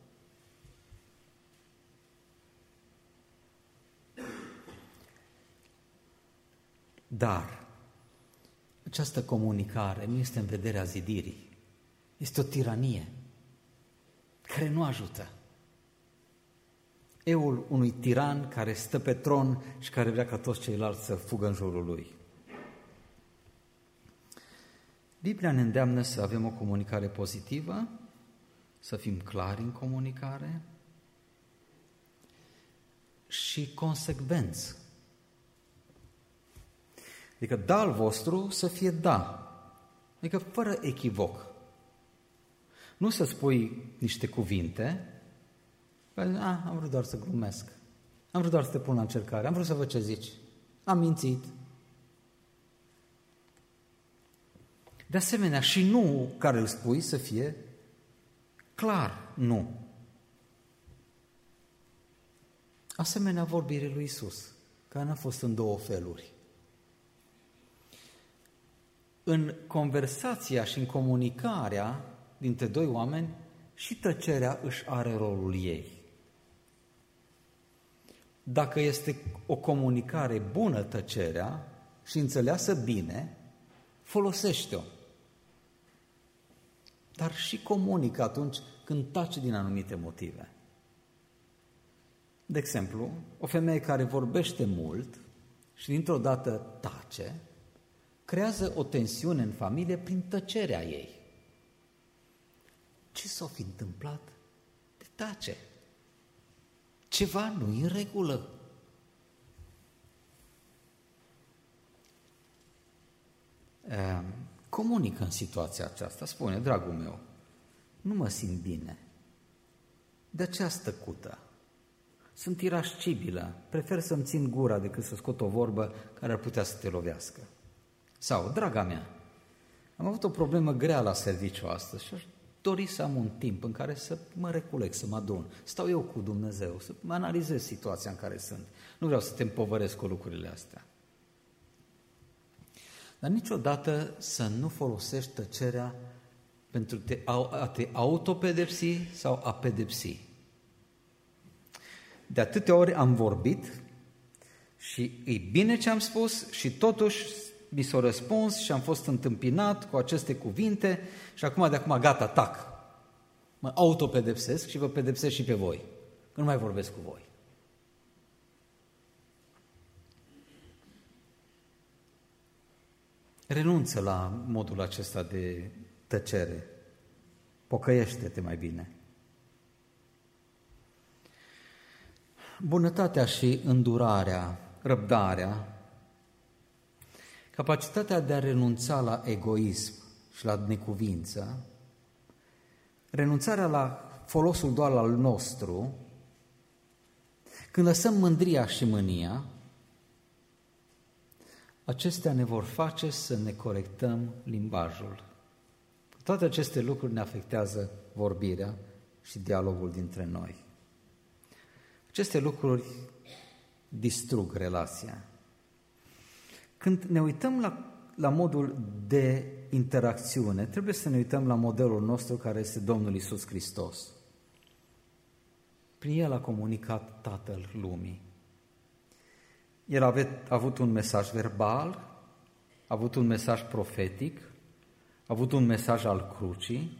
Dar această comunicare nu este în vederea zidirii, este o tiranie care nu ajută. Eul unui tiran care stă pe tron și care vrea ca toți ceilalți să fugă în jurul lui. Biblia ne îndeamnă să avem o comunicare pozitivă, să fim clari în comunicare și consecvenți. Adică da al vostru să fie da, adică fără echivoc. Nu să spui niște cuvinte, am vrut doar să glumesc, am vrut doar să te pun la încercare, am vrut să văd ce zici, am mințit. De asemenea, și nu care îl spui să fie clar, nu. Asemenea vorbirii lui Iisus, care n-a fost în două feluri. În conversația și în comunicarea dintre doi oameni, și tăcerea își are rolul ei. Dacă este o comunicare bună tăcerea și înțeleasă bine, folosește-o. Dar și comunică atunci când tace din anumite motive. De exemplu, o femeie care vorbește mult și dintr-o dată tace, creează o tensiune în familie prin tăcerea ei. Ce s-a fi întâmplat? De tace. Ceva nu e în regulă comunică în situația aceasta, spune, dragul meu, nu mă simt bine, de aceea stăcută, sunt irascibilă, prefer să-mi țin gura decât să scot o vorbă care ar putea să te lovească. Sau, draga mea, am avut o problemă grea la serviciu astăzi și aș dori să am un timp în care să mă reculeg, să mă adun. Stau eu cu Dumnezeu, să mă analizez situația în care sunt. Nu vreau să te împovăresc cu lucrurile astea. Dar niciodată să nu folosești tăcerea pentru a te autopedepsi sau a pedepsi. De atâtea ori am vorbit și e bine ce am spus și totuși mi s-a răspuns și am fost întâmpinat cu aceste cuvinte și acum de acum gata, tac. Mă autopedepsesc și vă pedepsesc și pe voi, că nu mai vorbesc cu voi. Renunță la modul acesta de tăcere. Pocăiește-te mai bine. Bunătatea și îndurarea, răbdarea, capacitatea de a renunța la egoism și la necuvință, renunțarea la folosul doar al nostru, când lăsăm mândria și mânia, acestea ne vor face să ne corectăm limbajul. Toate aceste lucruri ne afectează vorbirea și dialogul dintre noi. Aceste lucruri distrug relația. Când ne uităm la modul de interacțiune, trebuie să ne uităm la modelul nostru care este Domnul Iisus Hristos. Prin El a comunicat Tatăl lumii. El a avut un mesaj verbal, a avut un mesaj profetic, a avut un mesaj al crucii,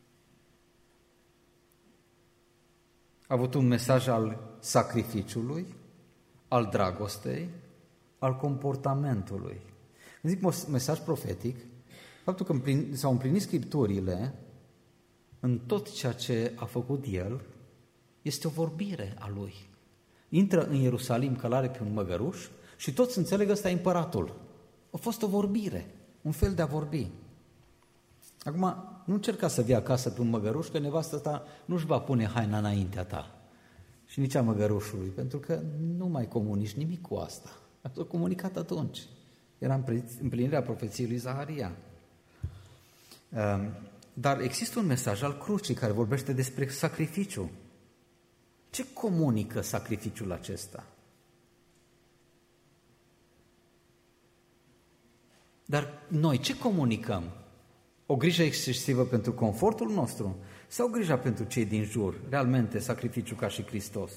a avut un mesaj al sacrificiului, al dragostei, al comportamentului. Când zic mesaj profetic, faptul că s-au împlinit Scripturile în tot ceea ce a făcut El, este o vorbire a Lui. Intră în Ierusalim călare pe un măgăruș și toți înțeleg că ăsta e împăratul. A fost o vorbire, un fel de a vorbi. Acum, nu încerca să vii acasă pe un măgăruș, că nevastă ta nu-și va pune haina înaintea ta și nici a măgărușului, pentru că nu mai comunici nimic cu asta. A comunicat atunci. Era împlinirea profeției lui Zaharia. Dar există un mesaj al crucii care vorbește despre sacrificiu. Ce comunică sacrificiul acesta? Dar noi ce comunicăm? O grijă excesivă pentru confortul nostru sau grija pentru cei din jur? Realmente sacrificiu ca și Hristos.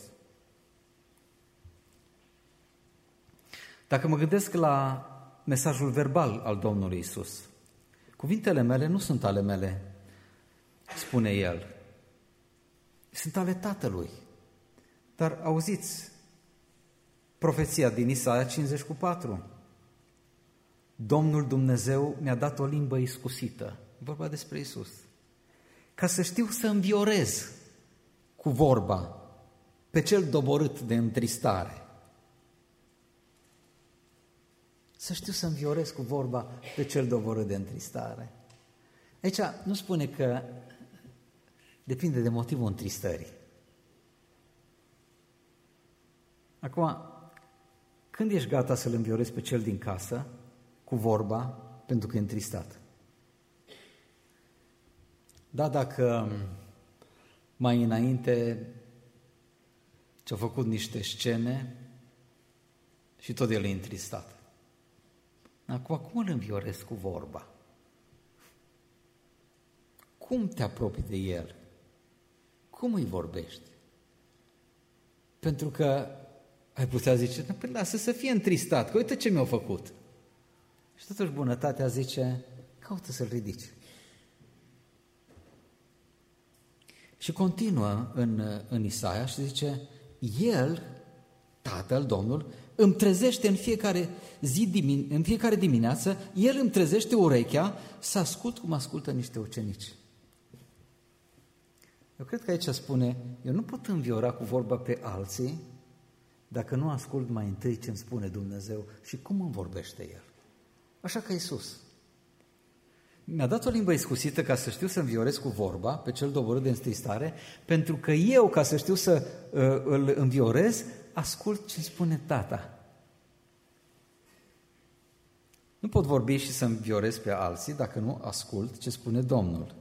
Dacă mă gândesc la mesajul verbal al Domnului Iisus, cuvintele mele nu sunt ale mele, spune El, sunt ale Tatălui. Dar auziți profeția din Isaia 54. Domnul Dumnezeu mi-a dat o limbă iscusită, vorba despre Iisus, ca să știu să înviorez cu vorba pe cel doborât de întristare. Să știu să înviorez cu vorba pe cel doborât de întristare. Aici nu spune că depinde de motivul întristării. Acum, când ești gata să-l înviorezi pe cel din casă cu vorba pentru că e întristat? Da, dacă mai înainte ți-a făcut niște scene și tot el e întristat. Acum, cum îl înviorezi cu vorba? Cum te apropii de el? Cum îi vorbești? Pentru că ai putea zice, păi lasă să fie întristat, că uite ce mi-a făcut. Și totuși bunătatea zice, caută să-l ridici. Și continuă în Isaia și zice, El, Tatăl, Domnul, îmi trezește în fiecare dimineață, El îmi trezește urechea să ascult cum ascultă niște ucenici. Eu cred că aici spune, eu nu pot înviora cu vorba pe alții dacă nu ascult mai întâi ce îmi spune Dumnezeu și cum îmi vorbește El. Așa ca Iisus. Mi-a dat o limbă iscusită ca să știu să înviorez cu vorba pe cel doborât de întâi stare, pentru că eu, ca să știu să îl înviorez, ascult ce spune tata. Nu pot vorbi și să înviorez pe alții dacă nu ascult ce spune Domnul.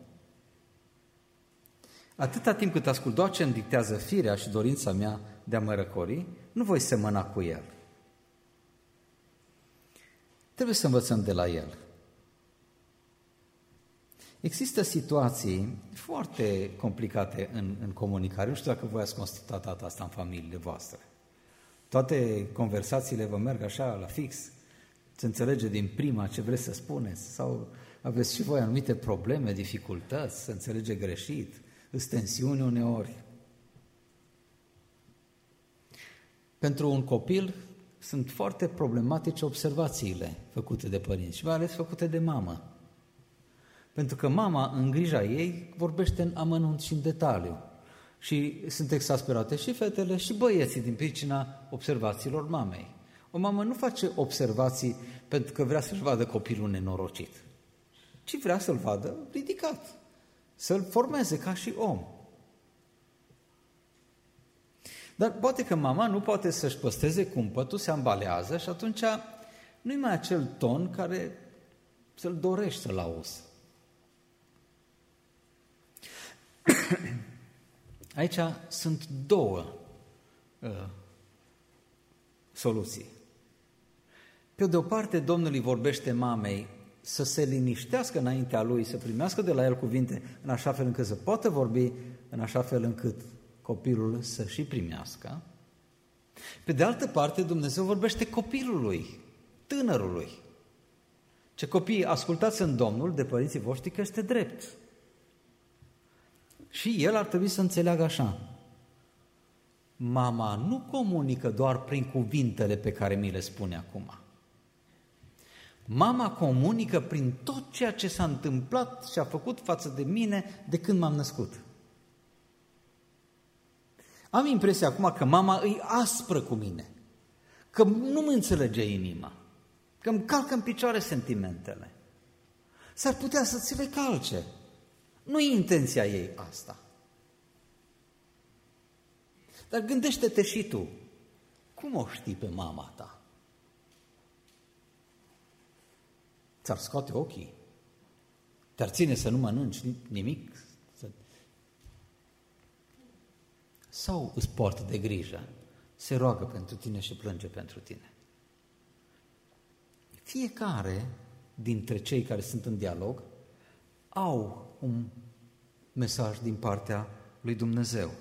Atâta timp cât ascult doar ce îmi dictează firea și dorința mea de a mă răcori, nu voi semăna cu el. Trebuie să învățăm de la el. Există situații foarte complicate în comunicare. Nu știu dacă voi ați constatat asta în familiile voastre. Toate conversațiile vă merg așa la fix, se înțelege din prima ce vreți să spuneți, sau aveți și voi anumite probleme, dificultăți, se înțelege greșit, îți tensiuni uneori. Pentru un copil sunt foarte problematice observațiile făcute de părinți și mai ales făcute de mamă. Pentru că mama, în grija ei, vorbește în amănunt și în detaliu. Și sunt exasperate și fetele și băieții din pricina observațiilor mamei. O mamă nu face observații pentru că vrea să-și vadă copilul nenorocit, ci vrea să-l vadă ridicat, să-l formeze ca și om. Dar poate că mama nu poate să-și păstreze cumpătul, se ambalează și atunci nu-i mai acel ton care să-l dorești să-l auzi. Aici sunt două soluții. Pe de o parte, Domnul îi vorbește mamei să se liniștească înaintea lui, să primească de la el cuvinte în așa fel încât să poată vorbi, în așa fel încât copilul să și primească. Pe de altă parte, Dumnezeu vorbește copilului, tânărului. Ce copii, ascultați în Domnul de părinții voștri că este drept. Și el ar trebui să înțeleagă așa. Mama nu comunică doar prin cuvintele pe care mi le spune acum. Mama comunică prin tot ceea ce s-a întâmplat și a făcut față de mine de când m-am născut. Am impresia acum că mama îi aspră cu mine, că nu mă înțelege inima, că îmi calcă în picioare sentimentele. S-ar putea să ți le calce. Nu-i intenția ei asta. Dar gândește-te și tu, cum o știi pe mama ta? Ți-ar scoate ochii? Te-ar ține să nu mănânci nimic? Sau îți poartă de grijă, se roagă pentru tine și plânge pentru tine? Fiecare dintre cei care sunt în dialog au un mesaj din partea lui Dumnezeu.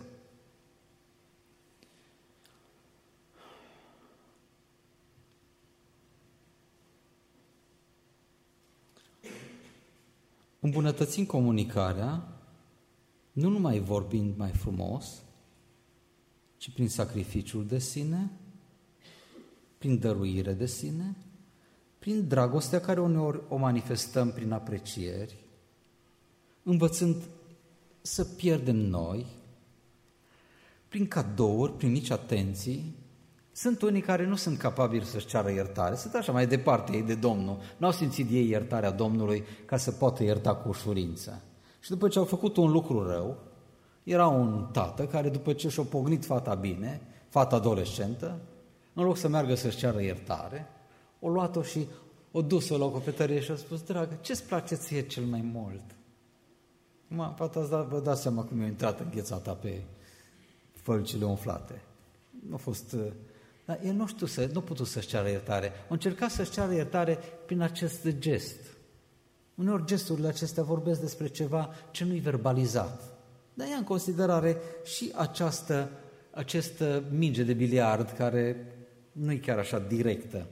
Îmbunătățim comunicarea, nu numai vorbind mai frumos, ci prin sacrificiul de sine, prin dăruire de sine, prin dragostea care uneori o manifestăm prin aprecieri, învățând să pierdem noi, prin cadouri, prin mici atenții. Sunt unii care nu sunt capabili să-și ceară iertare, sunt așa mai departe ei de Domnul, n-au simțit ei iertarea Domnului ca să poată ierta cu ușurință. Și după ce au făcut un lucru rău, era un tată care după ce și-a pognit fata bine, fata adolescentă, în loc să meargă să-și ceară iertare, o luat-o și o dus-o la o cofetărie și a spus: dragă, ce-ți place ție cel mai mult? Fata, vă dați seama cum i-a intrat înghețata pe fălcile umflate. Nu a fost... Dar el nu a putut să-și ceară iertare. A încercat să-și ceară iertare prin acest gest. Uneori gesturile acestea vorbesc despre ceva ce nu-i verbalizat. Dar ia în considerare și această minge de biliard care nu-i chiar așa directă.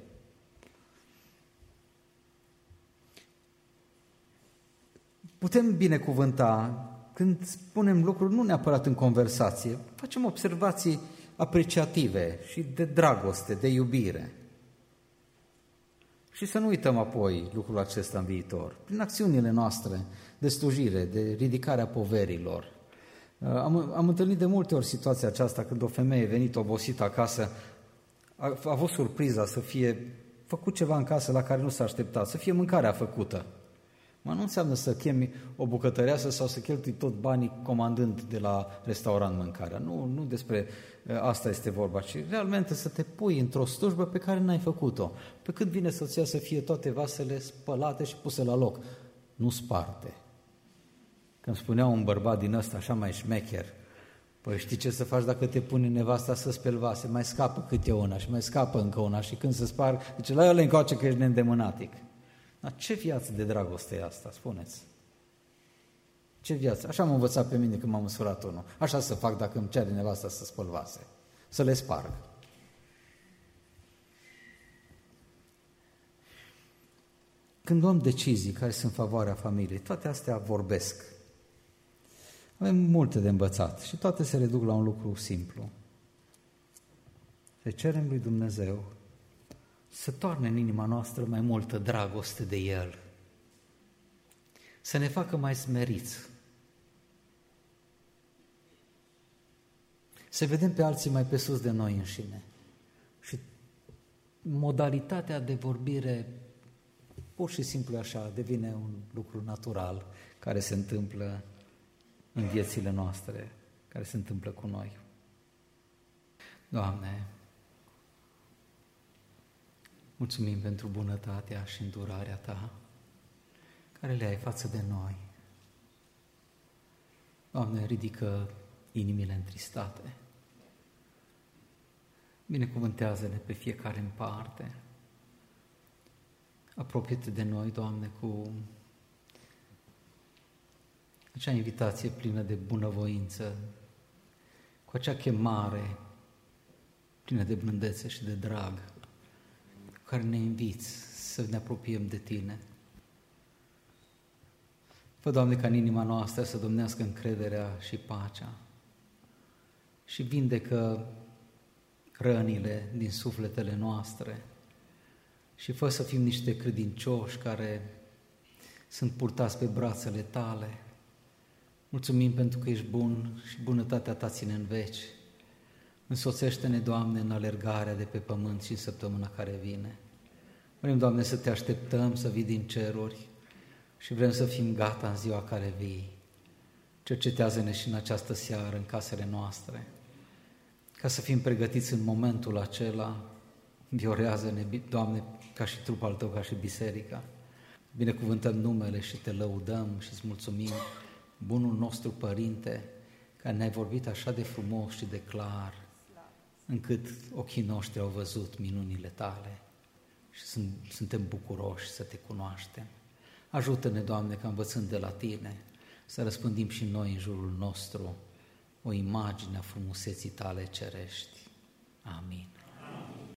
Putem binecuvânta când spunem lucruri nu neapărat în conversație, facem observații apreciative și de dragoste, de iubire. Și să nu uităm apoi lucrul acesta în viitor, prin acțiunile noastre de slujire, de ridicarea poverilor. Am întâlnit de multe ori situația aceasta când o femeie venit obosită acasă a avut surpriza să fie făcut ceva în casă la care nu s-a așteptat, să fie mâncarea făcută. Nu înseamnă să chemi o bucătăreasă sau să cheltui tot banii comandând de la restaurant mâncarea. Nu despre asta este vorba, ci realmente să te pui într-o slujbă pe care n-ai făcut-o. Pe cât vine soția să fie toate vasele spălate și puse la loc, nu sparte. Când spunea un bărbat din ăsta așa mai șmecher, păi știi ce să faci dacă te pune nevasta să speli vase? Mai scapă câte una și mai scapă încă una și când se sparg, zice, la ele încoace că ești neîndemânatic. Dar ce viață de dragoste e asta, spuneți? Ce viață? Așa m-a învățat pe mine când m-am măsurat unul. Așa să fac dacă îmi cere nevasta să spăl vase, să le sparg. Când luăm decizii care sunt în favoarea familiei, toate astea vorbesc. Avem multe de învățat și toate se reduc la un lucru simplu. Să cerem lui Dumnezeu să toarne în inima noastră mai multă dragoste de El, să ne facă mai smeriți, să vedem pe alții mai pe sus de noi înșine și modalitatea de vorbire pur și simplu așa devine un lucru natural care se întâmplă în viețile noastre, care se întâmplă cu noi. Doamne, mulțumim pentru bunătatea și îndurarea Ta care le ai față de noi. Doamne, ridică inimile întristate. Binecuvântează-ne pe fiecare în parte. Apropie-te de noi, Doamne, cu acea invitație plină de bunăvoință, cu acea chemare plină de blândețe și de drag, cu care ne inviți să ne apropiem de Tine. Fă, Doamne, ca în inima noastră să domnească încrederea și pacea și vindecă rănile din sufletele noastre și fă să fim niște credincioși care sunt purtați pe brațele Tale. Mulțumim pentru că ești bun și bunătatea Ta ține în veci. Însoțește-ne, Doamne, în alergarea de pe pământ și în săptămâna care vine. Vrem, Doamne, să Te așteptăm să vii din ceruri și vrem să fim gata în ziua care vii. Cercetează-ne și în această seară în casele noastre, ca să fim pregătiți în momentul acela. Viorează-ne, Doamne, ca și trupul Tău, ca și biserica. Binecuvântăm numele și Te lăudăm și îți mulțumim, bunul nostru Părinte, care ne-ai vorbit așa de frumos și de clar, încât ochii noștri au văzut minunile Tale și suntem bucuroși să Te cunoaștem. Ajută-ne, Doamne, ca învățând de la Tine, să răspândim și noi în jurul nostru o imagine a frumuseții Tale cerești. Amin.